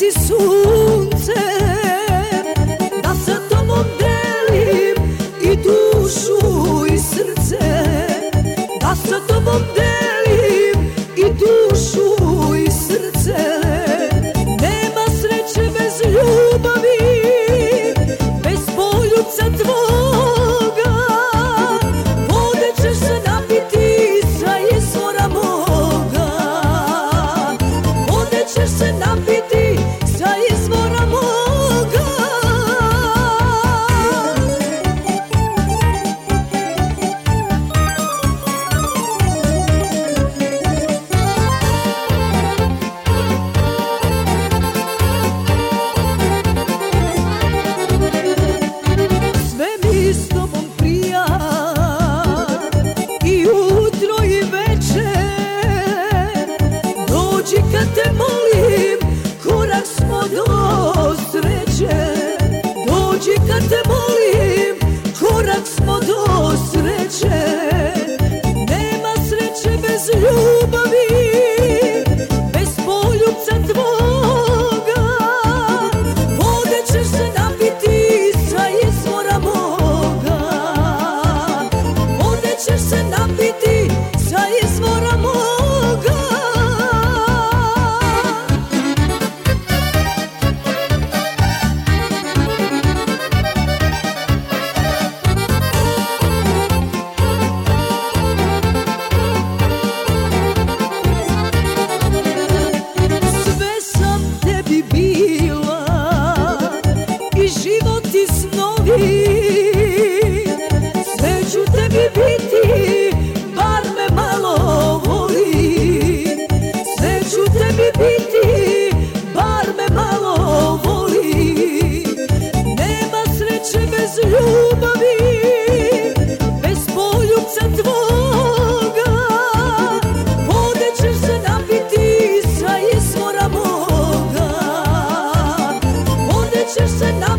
si sunce, da sa tobom delim i dušu i srce, da sa tobom delim i dušu i srce. Nema sreće bez ljubavi, bez poljuca tvoga. Vode ćeš se napiti sa izvora moga, vode ćeš se napiti sa izvora moga. Sve mi s tobom prija, i jutro i večer. Dođi kad te molim, korak smo do sreće. Dođi kad te molim, korak smo do sreće. Nema sreće bez ljubavi, bez poljubca tvoga. Vode ćeš se napiti sa izvora moga, vode ćeš se napiti sa izvora moga. Sve sam tebi bila, i život i snovi. Sve ću tebi biti, bar me malo voli. Sve ću tebi biti, bar me malo voli. Nema sreće bez ljubavi, bez poljubca tvoga. Vode ćeš se napiti sa izvora moga, vode ćeš se napiti